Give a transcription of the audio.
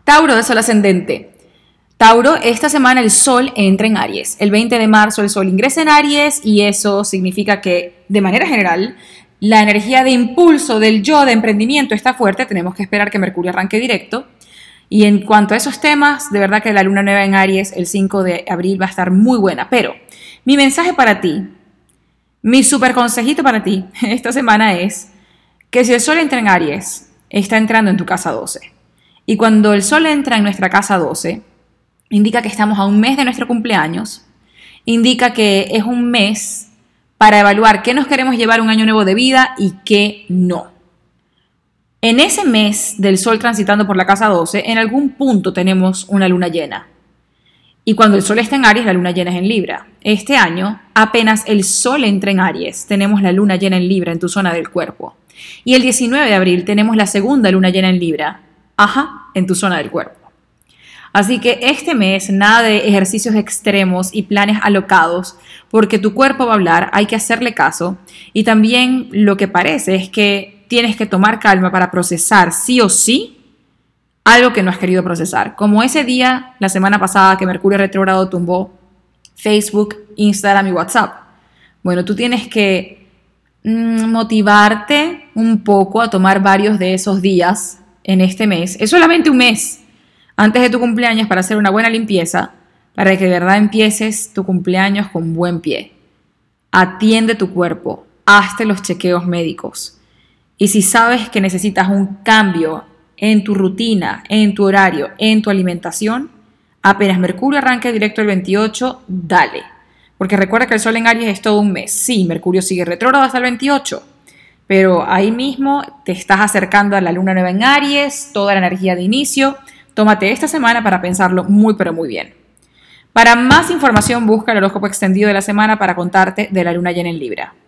Tauro de Sol ascendente. Tauro, esta semana el Sol entra en Aries. El 20 de marzo el Sol ingresa en Aries y eso significa que, de manera general, la energía de impulso del yo, de emprendimiento, está fuerte. Tenemos que esperar que Mercurio arranque directo. Y en cuanto a esos temas, de verdad que la luna nueva en Aries el 5 de abril va a estar muy buena. Pero mi mensaje para ti, mi super consejito para ti esta semana es que si el Sol entra en Aries, está entrando en tu casa 12. Y cuando el Sol entra en nuestra casa 12, indica que estamos a un mes de nuestro cumpleaños, indica que es un mes para evaluar qué nos queremos llevar un año nuevo de vida y qué no. En ese mes del Sol transitando por la casa 12, en algún punto tenemos una luna llena. Y cuando el Sol está en Aries, la luna llena es en Libra. Este año, apenas el Sol entra en Aries, tenemos la luna llena en Libra en tu zona del cuerpo. Y el 19 de abril tenemos la segunda luna llena en Libra, en tu zona del cuerpo. Así que este mes, nada de ejercicios extremos y planes alocados, porque tu cuerpo va a hablar, hay que hacerle caso. Y también lo que parece es que tienes que tomar calma para procesar sí o sí algo que no has querido procesar. Como ese día, la semana pasada, que Mercurio retrógrado tumbó Facebook, Instagram y WhatsApp. Bueno, tú tienes que motivarte un poco a tomar varios de esos días en este mes. Es solamente un mes antes de tu cumpleaños para hacer una buena limpieza, para que de verdad empieces tu cumpleaños con buen pie. Atiende tu cuerpo, hazte los chequeos médicos. Y si sabes que necesitas un cambio en tu rutina, en tu horario, en tu alimentación, apenas Mercurio arranque directo el 28, dale. Porque recuerda que el Sol en Aries es todo un mes. Sí, Mercurio sigue retrógrado hasta el 28, pero ahí mismo te estás acercando a la luna nueva en Aries, toda la energía de inicio. Tómate esta semana para pensarlo muy pero muy bien. Para más información busca el horóscopo extendido de la semana para contarte de la luna llena en Libra.